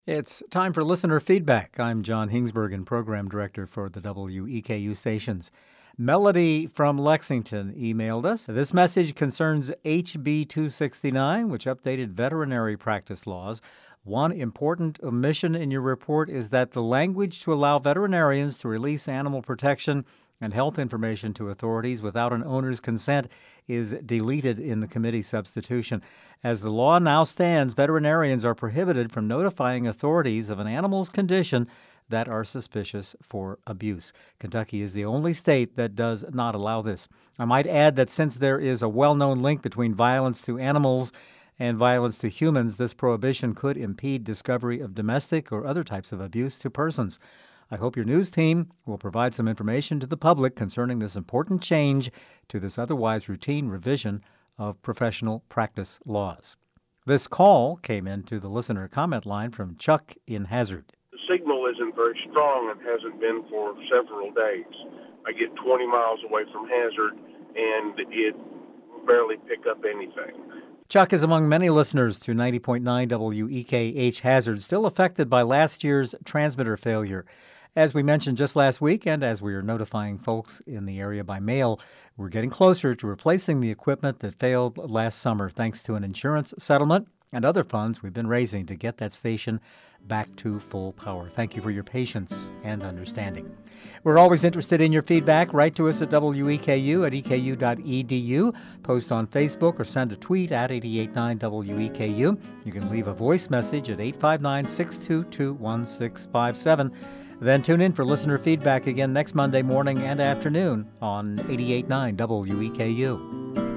It's time for listener feedback. I'm John Hingsbergen, Program Director for the WEKU stations. Melody from Lexington emailed us. This message concerns HB 269, which updated veterinary practice laws. One important omission in your report is that the language to allow veterinarians to release animal protection and health information to authorities without an owner's consent is deleted in the committee substitution. As the law now stands, veterinarians are prohibited from notifying authorities of an animal's condition that are suspicious for abuse. Kentucky is the only state that does not allow this. I might add that since there is a well-known link between violence to animals and violence to humans, this prohibition could impede discovery of domestic or other types of abuse to persons. I hope your news team will provide some information to the public concerning this important change to this otherwise routine revision of professional practice laws. This call came into the listener comment line from Chuck in Hazard. The signal isn't very strong and hasn't been for several days. I get 20 miles away from Hazard and it barely pick up anything. Chuck is among many listeners to 90.9 WEKH Hazard, still affected by last year's transmitter failure. As we mentioned just last week, and as we are notifying folks in the area by mail, we're getting closer to replacing the equipment that failed last summer thanks to an insurance settlement and other funds we've been raising to get that station back to full power. Thank you for your patience and understanding. We're always interested in your feedback. Write to us at WEKU at eku.edu. Post on Facebook or send a tweet at 889 WEKU. You can leave a voice message at 859-622-1657. Then tune in for listener feedback again next Monday morning and afternoon on 88.9 WEKU.